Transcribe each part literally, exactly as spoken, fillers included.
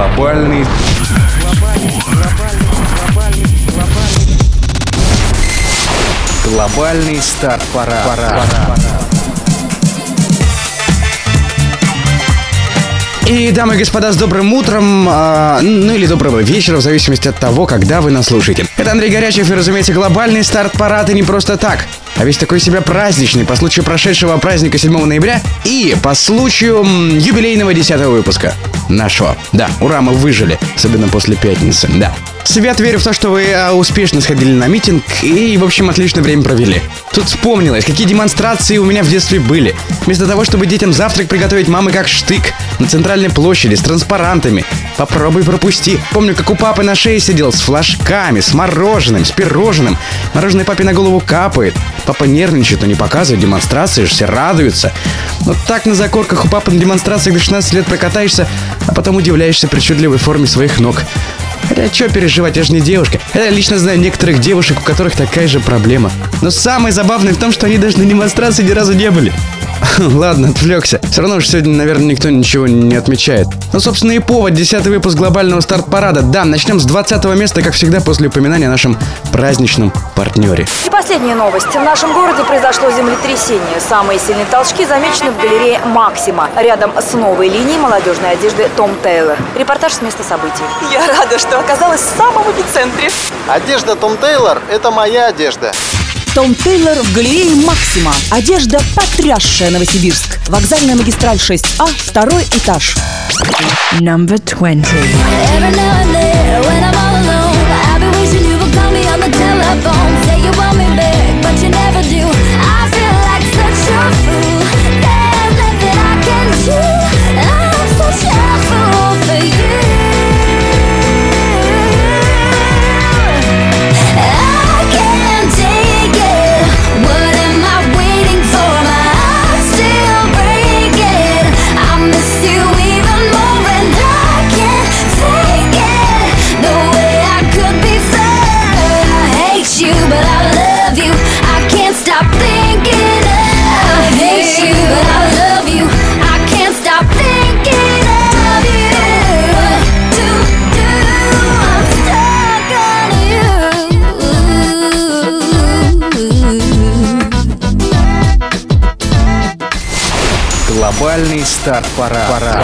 Глобальный. Глобальный старт-парад. Пора. И, дамы и господа, с добрым утром, э, ну или доброго вечера, в зависимости от того, когда вы нас слушаете. Это Андрей Горячев и, разумеется, глобальный старт-парад, и не просто так, а весь такой себя праздничный по случаю прошедшего праздника седьмого ноября и по случаю м, юбилейного десятого выпуска нашего. Да, ура, мы выжили, особенно после пятницы, да. Свят верю в то, что вы э, успешно сходили на митинг и, в общем, отличное время провели. Тут вспомнилось, какие демонстрации у меня в детстве были. Вместо того, чтобы детям завтрак приготовить мамы как штык на центральной площади с транспарантами. Попробуй пропусти. Помню, как у папы на шее сидел с флажками, с мороженым, с пирожным. Мороженое папе на голову капает. Папа нервничает, но не показывает демонстрации, все радуются. Но так на закорках у папы на демонстрациях до шестнадцати лет прокатаешься, а потом удивляешься причудливой форме своих ног. Хотя, что переживать, я же не девушка. Я лично знаю некоторых девушек, у которых такая же проблема. Но самое забавное в том, что они даже на демонстрации ни разу не были. Ладно, отвлекся. Все равно уж сегодня, наверное, никто ничего не отмечает. Ну, собственно, и повод. Десятый выпуск глобального старт-парада. Да, начнем с двадцатого места, как всегда, после упоминания о нашем праздничном партнере. И последняя новость. В нашем городе произошло землетрясение. Самые сильные толчки замечены в галерее «Максима», рядом с новой линией молодежной одежды «Том Тейлор». Репортаж с места событий. Я рада, что оказалась в самом эпицентре. Одежда Том Тейлор – это моя одежда. Том Тейлор в галерее «Максима». Одежда, потрясшая Новосибирск. Вокзальная магистраль шесть А, второй этаж. Number twenty. Глобальный старт-парад.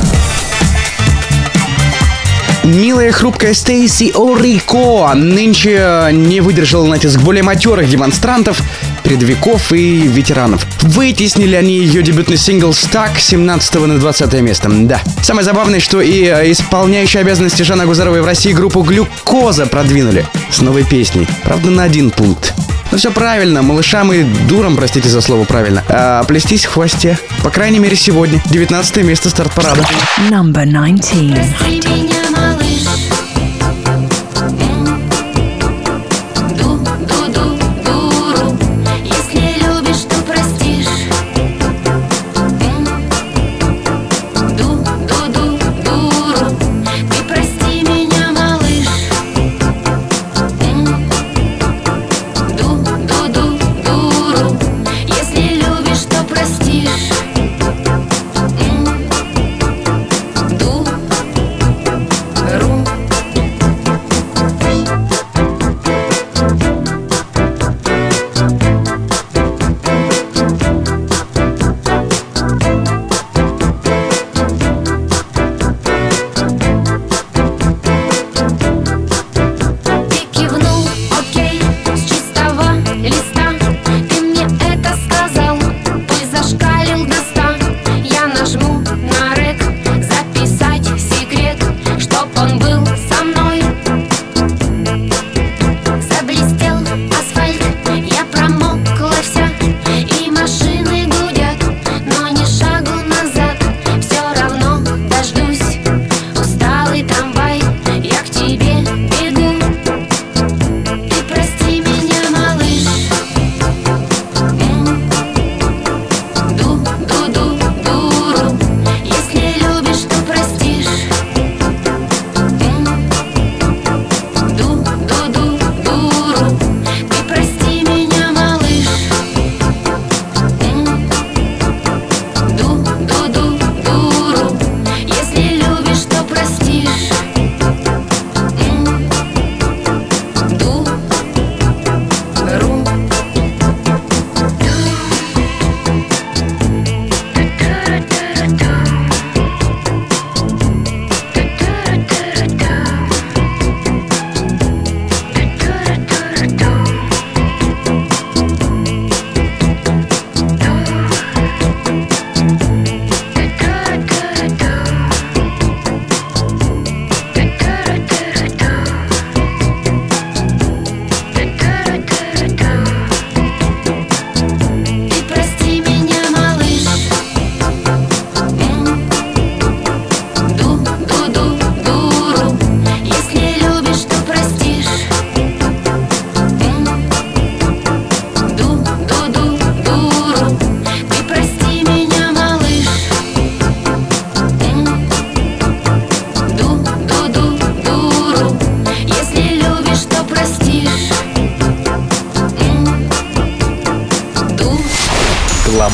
Милая хрупкая Стейси Орико нынче не выдержала натиск более матерых демонстрантов, передовиков и ветеранов. Вытеснили они ее дебютный сингл «Stuck» с семнадцатого на двадцатое место. Да. Самое забавное, что и исполняющие обязанности Жанны Агузаровой в России группу «Глюкоза» продвинули с новой песней. Правда, на один пункт. Ну все правильно, малышам и дурам, простите за слово правильно, а, плестись в хвосте. По крайней мере сегодня. девятнадцатое место старт-парада. Number nineteen.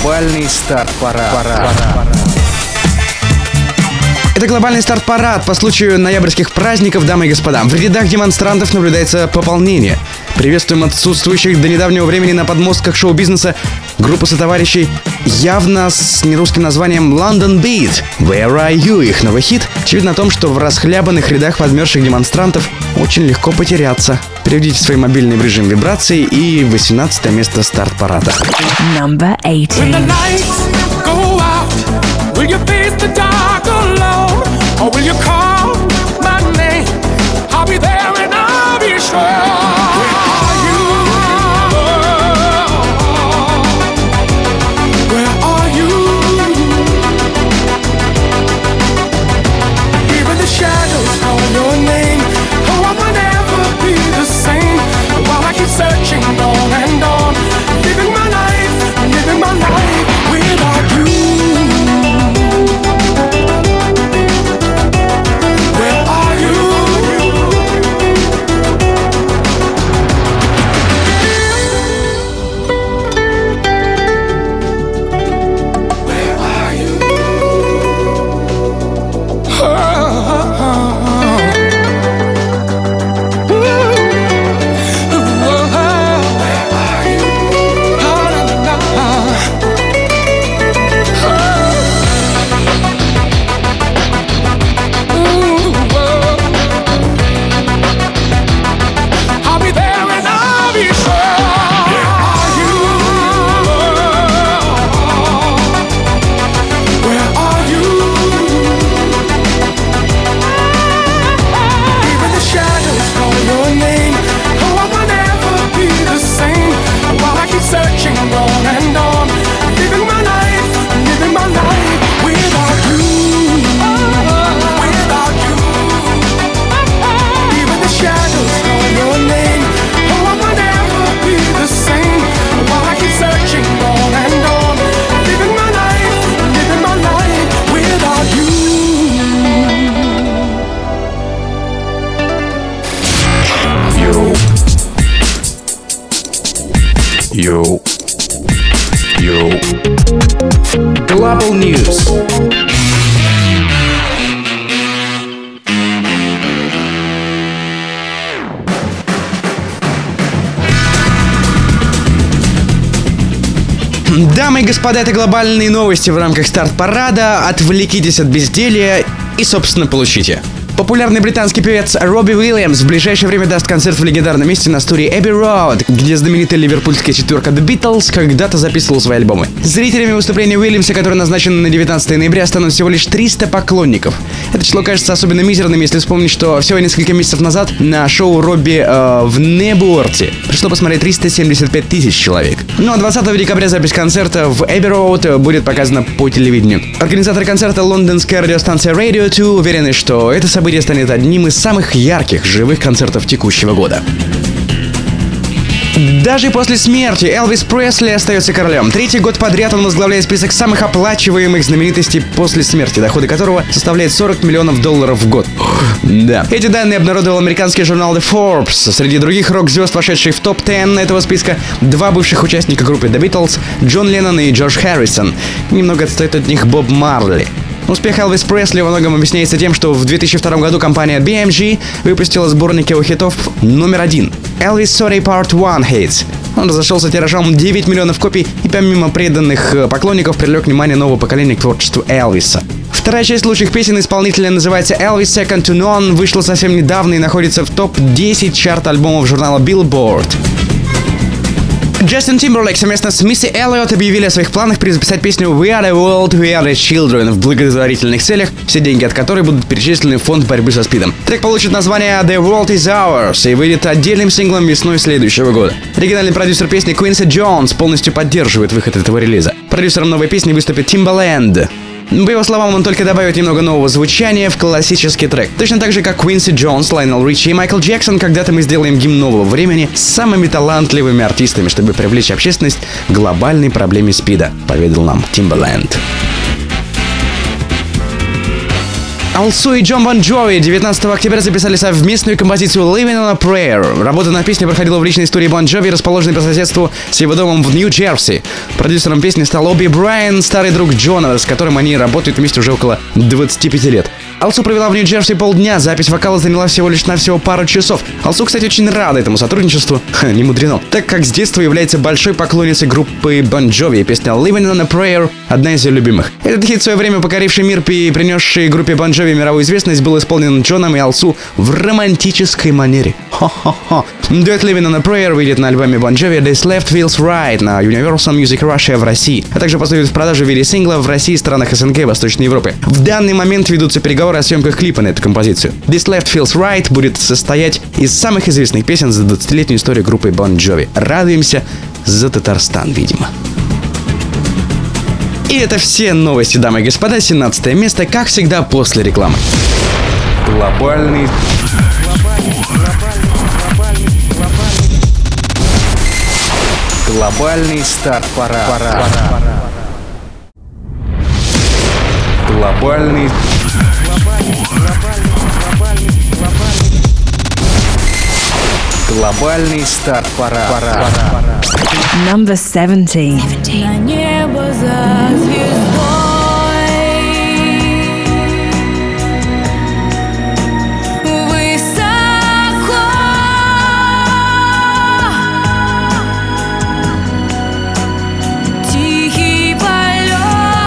Глобальный старт-парад. Это глобальный старт-парад по случаю ноябрьских праздников, дамы и господа. В рядах демонстрантов наблюдается пополнение. Приветствуем отсутствующих до недавнего времени на подмостках шоу-бизнеса группу сотоварищей явно с нерусским названием London Beat. Where are you? Их новый хит. Очевидно о том, что в расхлябанных рядах подмерзших демонстрантов очень легко потеряться. Переведите свои мобильные в режим вибрации и восемнадцатое место старт-парада. Number eighteen. Or will you call my name? I'll be there and I'll be sure. Where are you? Where are you? Even the shadows call your name. Oh, I will never be the same. While I keep searching on and on, living my life, living my life without you. Йоу. Йоу. Global News. Дамы и господа, это глобальные новости в рамках старт-парада. Отвлекитесь от безделья и, собственно, получите. Популярный британский певец Робби Уильямс в ближайшее время даст концерт в легендарном месте на студии Эбби Роуд, где знаменитая ливерпульская четверка The Beatles когда-то записывала свои альбомы. Зрителями выступления Уильямса, которое назначено на девятнадцатое ноября, станут всего лишь триста поклонников. Это число кажется особенно мизерным, если вспомнить, что всего несколько месяцев назад на шоу Робби э, в Небуорте пришло посмотреть триста семьдесят пять тысяч человек. Ну а двадцатого декабря запись концерта в Эбби Роуд будет показана по телевидению. Организаторы концерта, лондонская радиостанция Radio два, уверены, что это событие станет одним из самых ярких живых концертов текущего года. Даже после смерти Элвис Пресли остается королем. Третий год подряд он возглавляет список самых оплачиваемых знаменитостей после смерти, доходы которого составляют сорок миллионов долларов в год. Да. Эти данные обнародовал американский журнал The Forbes. Среди других рок-звезд, вошедших в топ десять этого списка, два бывших участника группы The Beatles, Джон Леннон и Джордж Харрисон. Немного отстает от них Боб Марли. Успех Элвис Пресли во многом объясняется тем, что в две тысячи втором году компания би эм джи выпустила сборник его хитов номер один Elvis Sorry Part один Hits. Он разошелся тиражом девять миллионов копий и помимо преданных поклонников привлек внимание нового поколения к творчеству Элвиса. Вторая часть лучших песен исполнителя называется Elvis Second to None, вышла совсем недавно и находится в топ десять чарт альбомов журнала Billboard. Джастин Тимберлейк совместно с Мисси Эллиот объявили о своих планах перезаписать песню We Are the World, We Are the Children в благотворительных целях, все деньги от которой будут перечислены в фонд борьбы со СПИДом. Трек получит название The World Is Ours и выйдет отдельным синглом весной следующего года. Оригинальный продюсер песни Квинси Джонс полностью поддерживает выход этого релиза. Продюсером новой песни выступит Timbaland. По его словам, он только добавит немного нового звучания в классический трек. Точно так же, как Квинси Джонс, Лайонел Ричи и Майкл Джексон, когда-то мы сделаем гимн нового времени с самыми талантливыми артистами, чтобы привлечь общественность к глобальной проблеме СПИДа, поведал нам Timbaland. Алсу и Джон Бон Джови девятнадцатого октября записали совместную композицию «Living on a Prayer». Работа на песне проходила в личной студии Бон Джови, расположенной по соседству с его домом в Нью-Джерси. Продюсером песни стал Оби Брайан, старый друг Джона, с которым они работают вместе уже около двадцати пяти лет. Алсу провела в Нью-Джерси полдня, запись вокала заняла всего лишь на всего пару часов. Алсу, кстати, очень рада этому сотрудничеству, Ха, не мудрено, так как с детства является большой поклонницей группы Бон Джови, и песня «Living on a Prayer» — одна из ее любимых. Этот хит, в свое время покоривший мир и принесший группе Бон Джови мировую известность, был исполнен Джоном и Алсу в романтической манере. Хо-хо-хо. Дуэт «Living on a Prayer» выйдет на альбоме Бон Джови «This Left Feels Right» на Universal Music Russia в России, а также поступит в продажу в виде сингла в России и странах СНГ и Восточной Европы. В данный момент ведутся переговоры о съемках клипа на эту композицию. «This Left Feels Right» будет состоять из самых известных песен за двадцатилетнюю историю группы Бон Джови. Радуемся за Татарстан, видимо. И это все новости, дамы и господа. семнадцатое место, как всегда, после рекламы. Глобальный... Глобальный старт-парад. Глобальный... Глобальный старт-парад. Number seventeen. На небо за звездой высоко, тихий полет,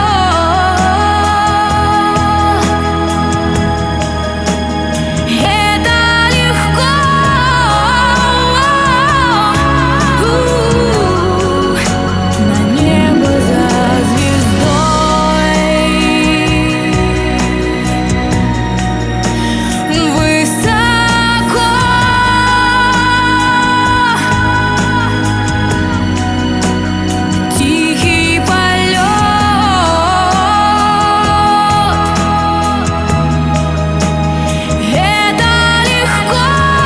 это легко. На небо за звездой высоко, тихий полет, это легко.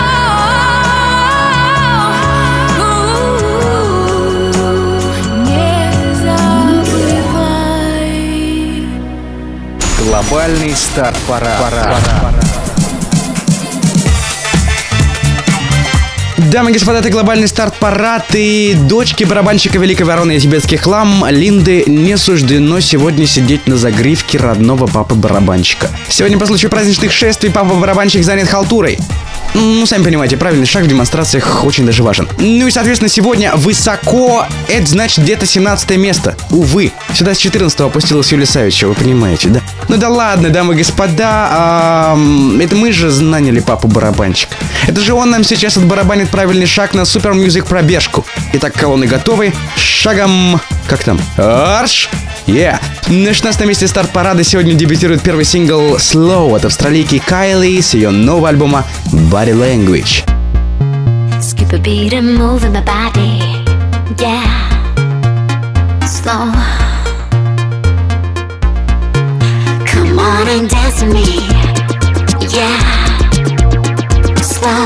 Не забывай. Глобальный старт-парад. Дамы и господа, это глобальный старт-парад, и дочке барабанщика Великой Вороны и тибетских лам Линды не суждено сегодня сидеть на загривке родного папы-барабанщика. Сегодня по случаю праздничных шествий папа-барабанщик занят халтурой. Ну, сами понимаете, правильный шаг в демонстрациях очень даже важен. Ну и, соответственно, сегодня высоко, это значит где-то семнадцатое место. Увы, сюда с четырнадцатого опустилась Юлия Савичева, вы понимаете, да? Ну да ладно, дамы и господа, а, это мы же наняли папу-барабанщика. Это же он нам сейчас отбарабанит правильный шаг на Super Music пробежку. Итак, колонны готовы. Шагом... Как там? Арш! Yeah. На шестнадцатом месте старт-парада сегодня дебютирует первый сингл «Slow» от австралийки Кайли с ее нового альбома «Body Language». Skip a beat and move in my body, yeah. Slow. Come on and dance with me, yeah. Slow.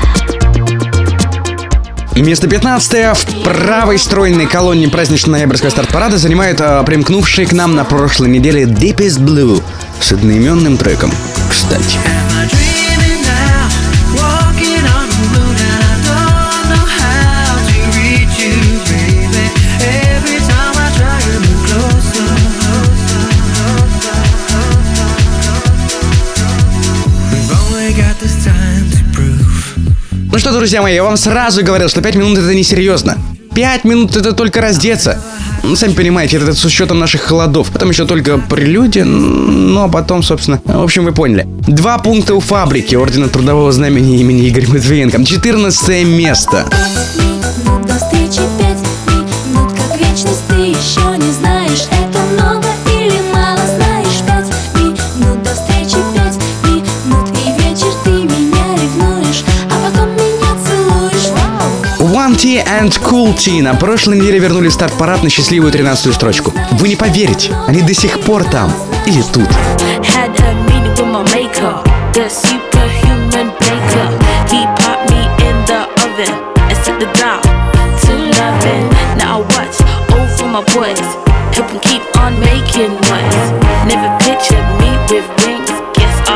Место пятнадцатое в правой стройной колонне праздничного ноябрьского старт-парада занимают а, примкнувшие к нам на прошлой неделе Deepest Blue с одноименным треком, кстати. Ну что, друзья мои, я вам сразу говорил, что пять минут это несерьезно. пять минут это только раздеться. Ну, сами понимаете, это с учетом наших холодов. Потом еще только прелюдия, ну а потом, собственно, в общем, вы поняли. Два пункта у фабрики Ордена Трудового Знамени имени Игоря Матвиенко. четырнадцатое место. До встречи пять минут, как вечность, ты еще не знаешь, это много или мало, знаешь, пять минут до встречи, пять минут, и вечер ты меня ревнуешь, а потом меня целуешь. One T and Cool T на прошлой неделе вернули в старт-парад на счастливую тринадцатую строчку. Вы не поверите, они до сих пор там или тут. Help him keep on making noise. Never pictured me with rings. Guess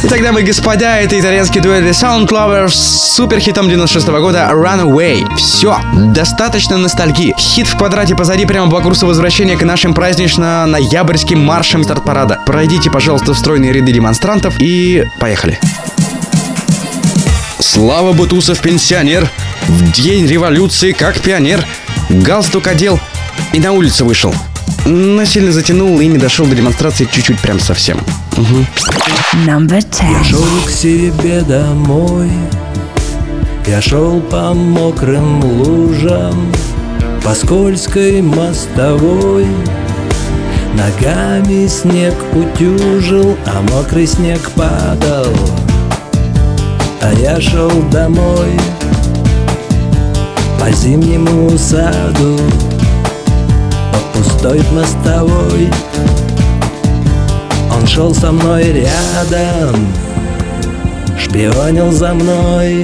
Итак, дамы и господа, это итальянский дуэт The Sound Lovers с суперхитом девяносто шестого года Runaway. Все, достаточно ностальгии. Хит в квадрате позади, прямо по курсу возвращения к нашим празднично-ноябрьским маршам старт-парада. Пройдите, пожалуйста, в стройные ряды демонстрантов и поехали. Слава Бутусов пенсионер, в день революции как пионер, галстук одел и на улицу вышел. Но сильно затянул и не дошел до демонстрации чуть-чуть прям совсем. Угу. Number ten. Я шел к себе домой, я шел по мокрым лужам, по скользкой мостовой. Ногами снег утюжил, а мокрый снег падал. А я шел домой по зимнему саду, по пустой мостовой. Он шел со мной рядом, шпионил за мной,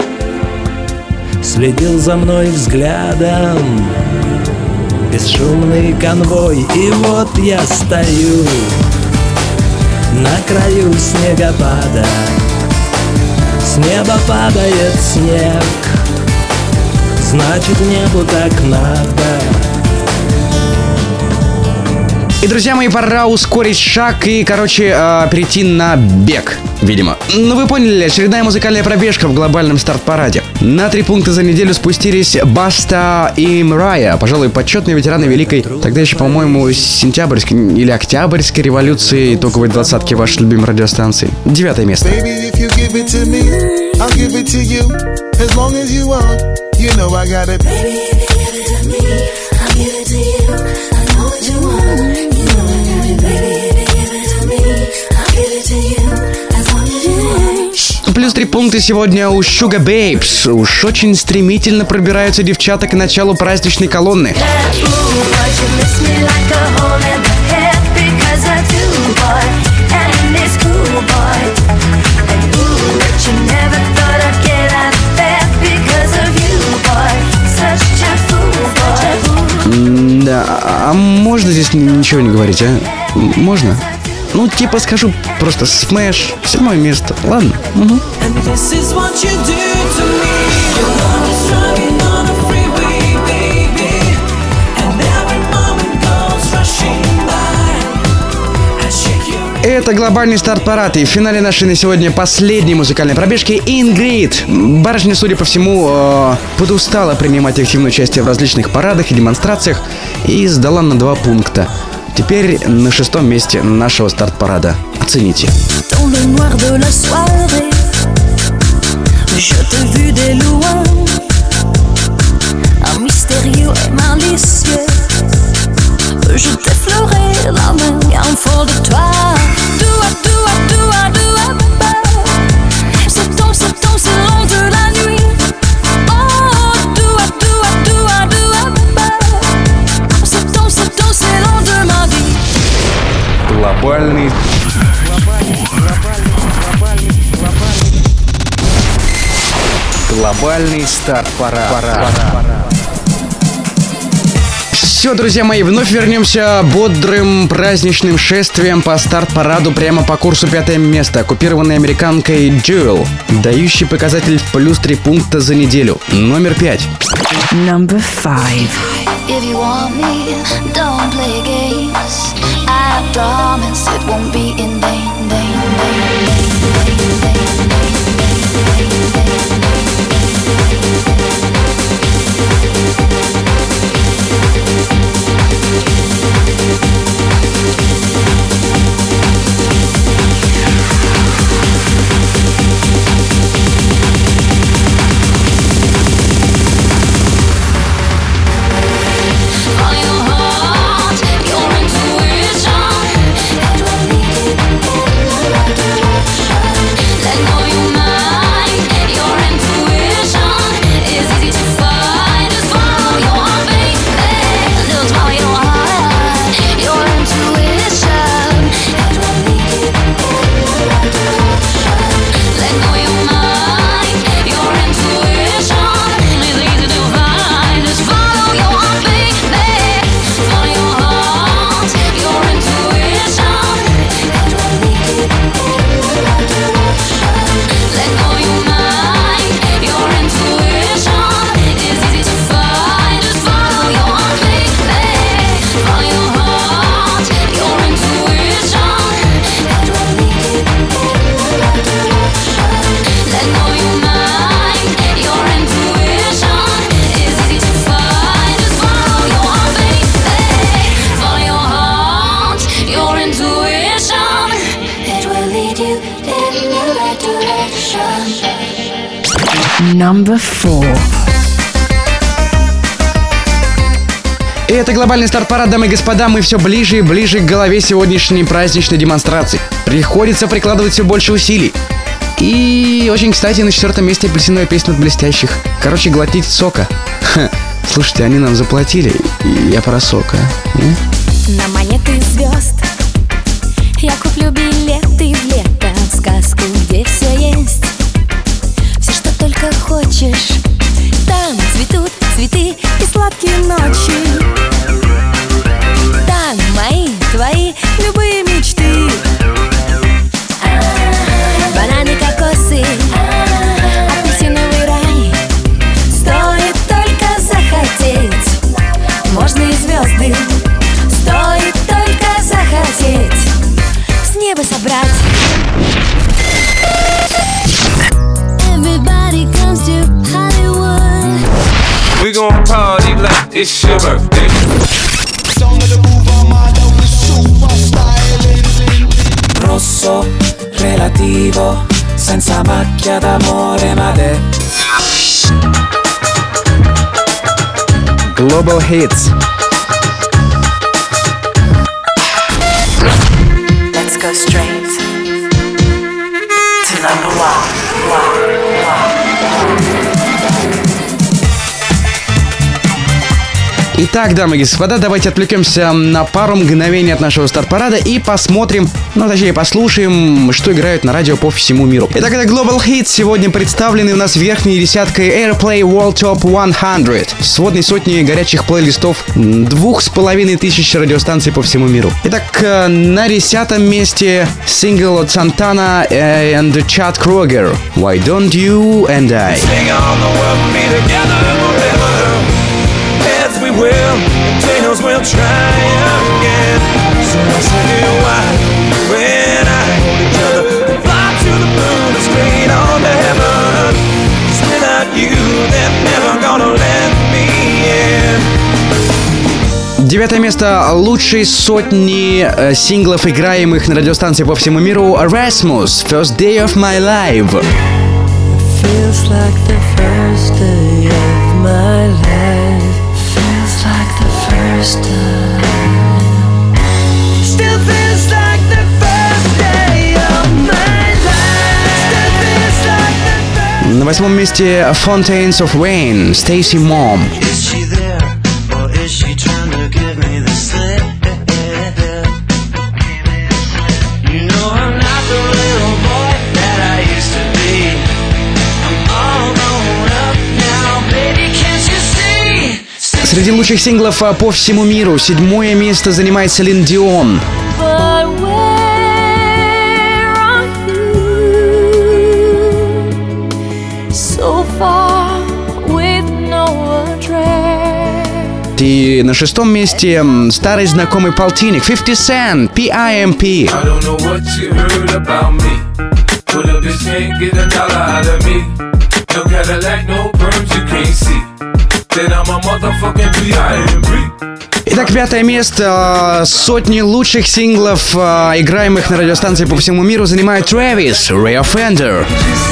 следил за мной взглядом. Бесшумный конвой, и вот я стою на краю снегопада. С неба падает снег, значит, небу так надо. И, друзья мои, пора ускорить шаг и, короче, э, перейти на бег, видимо. Ну, вы поняли, очередная музыкальная пробежка в глобальном старт-параде. На три пункта за неделю спустились Баста и Мрайя, пожалуй, почетные ветераны великой, тогда еще, по-моему, сентябрьской или октябрьской революции итоговой двадцатки вашей любимой радиостанции. Девятое место. Плюс три пункта сегодня у Sugar Babes. Уж очень стремительно пробираются девчата к началу праздничной колонны. Да, а можно здесь ничего не говорить, а? Можно? Ну, типа скажу просто смэш, седьмое место, ладно? Угу. Это глобальный старт-парад, и в финале нашей на сегодня последней музыкальной пробежки Ингрид. Барышня, судя по всему, э, подустала принимать активное участие в различных парадах и демонстрациях и сдала на два пункта. Теперь на шестом месте нашего старт-парада. Оцените. Глобальный. Глобальный старт-парад. Все, друзья мои, вновь вернемся бодрым праздничным шествием по старт-параду прямо по курсу пятое место, оккупированной американкой Jewel, дающий показатель в плюс три пункта за неделю. Номер пять. Number five. If you want me, don't play games. I promise it won't be in vain. you in the right direction. Number four. И это глобальный старт-парад, дамы и господа. Мы все ближе и ближе к голове сегодняшней праздничной демонстрации. Приходится прикладывать все больше усилий. И очень кстати, на четвертом месте апельсиновая песня от блестящих. Короче, глотните сока. Ха, слушайте, они нам заплатили. И я про сока. Не? На монеты звезд я куплю билеты в лето, в сказку, где все есть. Все, что только хочешь. Там цветут цветы и сладкие ночи. Там мои, твои, любые мечты. Бананы, кокосы, апельсиновый рай. Стоит только захотеть. Можно и звезды. Стоит только захотеть. С неба собрать. Everybody comes to Hollywood. We gon' party like it's your birthday. Rosso, relativo, senza macchia d'amore, ma te. Global Hits. Let's go straight to number one. Итак, дамы и господа, давайте отвлекемся на пару мгновений от нашего старт-парада и посмотрим, ну точнее послушаем, что играют на радио по всему миру. Итак, это Global Hits, сегодня представлены у нас верхней десяткой Airplay World Top сто, сводной сотни горячих плейлистов двух с половиной тысяч радиостанций по всему миру. Итак, на десятом месте сингл от Santana and Chad Kroger Why Don't You and I. We will, and tails will try again. So I say why, when I hold each other and fly to the moon and straight on to heaven. 'Cause without you, they're never gonna let me in. Девятое место лучшей сотни э, синглов, играемых на радиостанции по всему миру. Rasmus, First Day of My Life. Feels like the first day of my life. Feels like the first time. Still feels like the first day of my life. Still feels like the first. На восьмом месте Fountains of Wayne, Stacy Mom. Is she there, or is she trying to give me the slip? You know I'm not the little boy that I used to be. I'm all grown up now, baby, can't you see? Среди лучших синглов по всему миру седьмое место занимает Селин Дион. But where are you? So far with no address. И на шестом месте старый знакомый полтинник фифти Cent, пи ай эм пи. I don't know what you heard about me. But a bitch can't get a dollar out of me. No Cadillac, no perms, you can't see. Then I'm a motherfucking пи ай эм пи. Итак, пятое место сотни лучших синглов, играемых на радиостанции по всему миру, занимает Трэвис, Ray Offender.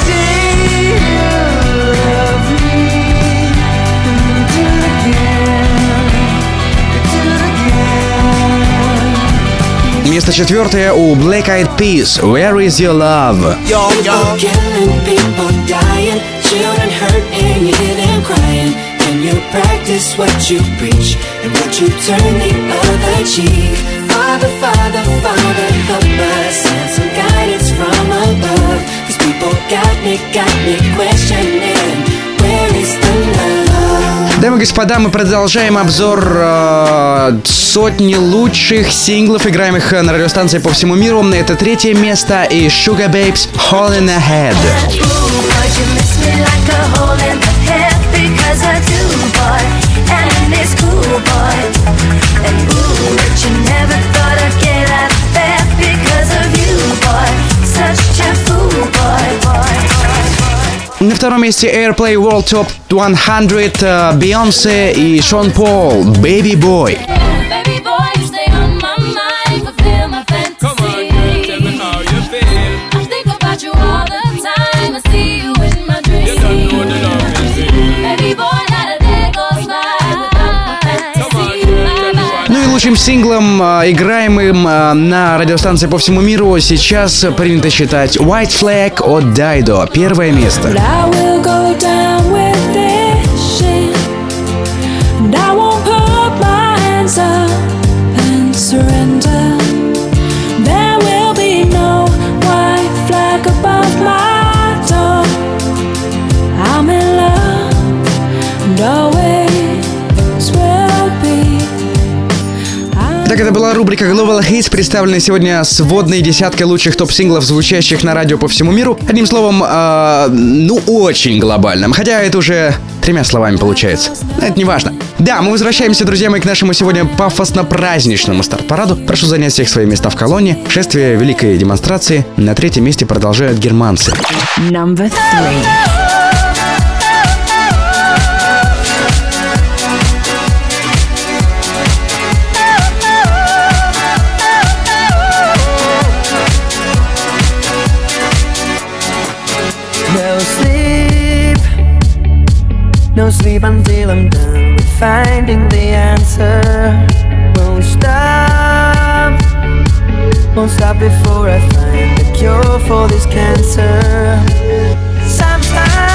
Место четвертое у Black Eyed Peas, Where Is Your Love. People killing, people dying, children hurt and you hear them crying. Can you practice what you preach and would you turn the other cheek? Father, Father, Father, help us and some guidance from above. 'Cause people got me, got me questioning, where is the love? Дамы и господа, мы продолжаем обзор э, сотни лучших синглов, играемых на радиостанции по всему миру. Это третье место и Sugar Babes Hole in the Head. На втором месте Airplay World Top сто, Бейонсе и Шон Пол, Baby Boy. Baby boy, you stay on my mind, fulfill my fantasy. Come on, girl, tell me how you feel. Следующим синглом, э, играемым э, на радиостанции по всему миру, сейчас принято считать White Flag от Dido. Первое место. Так, это была рубрика Global Hits, представленная сегодня сводной десяткой лучших топ-синглов, звучащих на радио по всему миру. Одним словом, э, ну, очень глобальным. Хотя это уже тремя словами получается. Но это не важно. Да, мы возвращаемся, друзья мои, к нашему сегодня пафосно-праздничному старт-параду. Прошу занять всех свои места в колонне. Шествие великой демонстрации. На третьем месте продолжают германцы. Number three. No sleep, no sleep until I'm done with finding the answer. Won't stop, won't stop before I find the cure for this cancer. Sometimes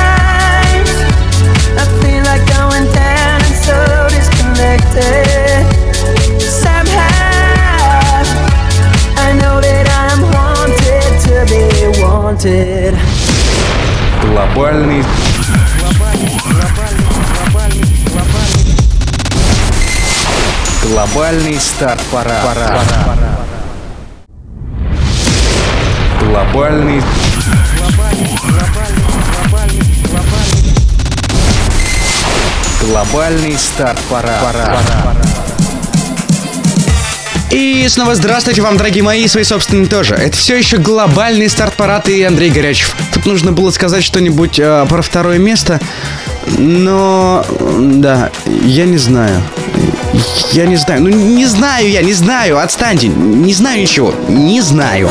I feel like going down and so disconnected. Somehow I know that I'm haunted to be wanted. Глобальный... Глобальный старт-парад. Глобальный... Глобальный старт-парад. И снова здравствуйте вам, дорогие мои, свои собственные тоже. Это все еще глобальный старт-парад и Андрей Горячев. Тут нужно было сказать что-нибудь э, про второе место, но да, я не знаю. Я не знаю. Ну, не знаю я, не знаю. Отстаньте. Не знаю ничего. Не знаю.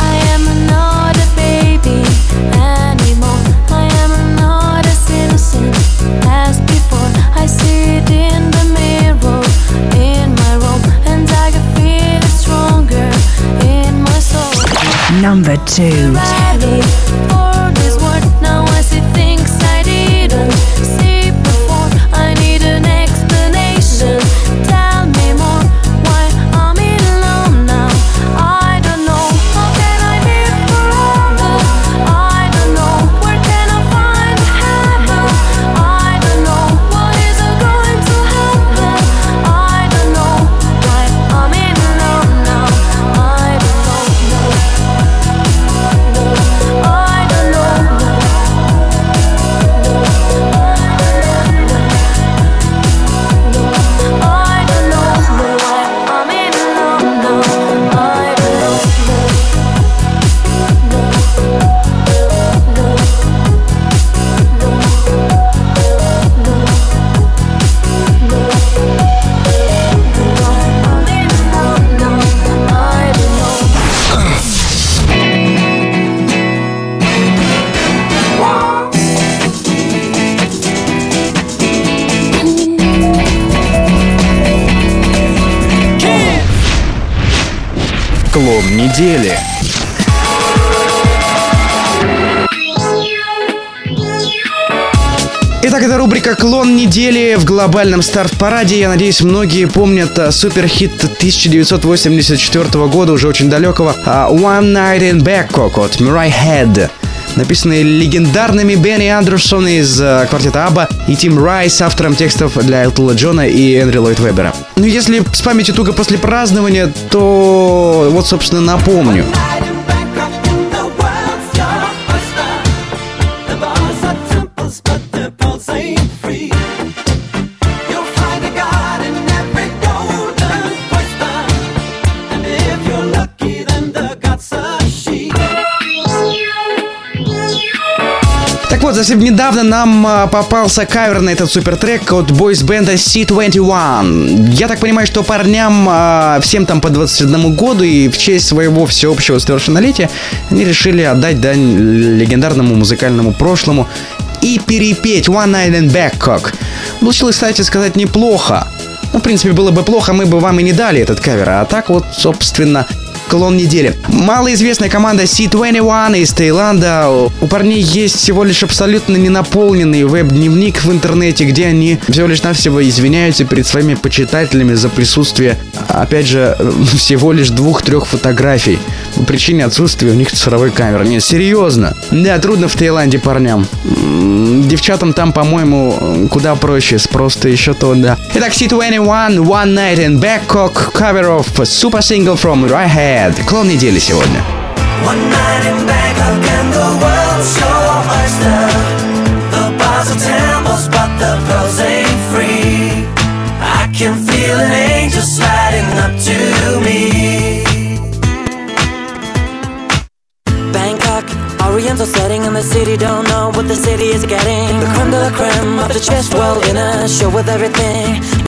Number two. Клон недели. Итак, это рубрика «Клон недели» в глобальном старт-параде. Я надеюсь, многие помнят суперхит тысяча девятьсот восемьдесят четвёртого года, уже очень далекого, «One Night in Bangkok» от Mariah Head, написанный легендарными Бенни Андерсон из э, квартета Абба и Тим Райс, автором текстов для Элтона Джона и Эндрю Ллойд Веббера. Ну, если с памятью туго после празднования, то вот, собственно, напомню. Так вот, совсем недавно нам а, попался кавер на этот супертрек от бойс-бенда си двадцать один. Я так понимаю, что парням а, всем там по двадцати одному году, и в честь своего всеобщего совершеннолетия они решили отдать дань легендарному музыкальному прошлому и перепеть One Night in Bangkok. Получилось, кстати сказать, неплохо. Ну, в принципе, было бы плохо, мы бы вам и не дали этот кавер. А так вот, собственно, клон недели. Малоизвестная команда си двадцать один из Таиланда. У парней есть всего лишь абсолютно ненаполненный веб-дневник в интернете, где они всего лишь навсего извиняются перед своими почитателями за присутствие, опять же, всего лишь двух-трех фотографий по причине отсутствия у них цифровой камеры. Нет, серьезно. Да, трудно в Таиланде парням. Девчатам там, по-моему, куда проще. Просто еще то, да. Итак, си двадцать один, One Night in Bangkok, cover of super single from Right Head. Клон недели сегодня. One night in Bangkok and the world's your oyster. The bars are temples, but the pearls ain't free. I can feel an angel sliding up to me. Bangkok, Oriental setting in the city, don't know what the city is getting. The creme de la creme of the chess world in a show with everything.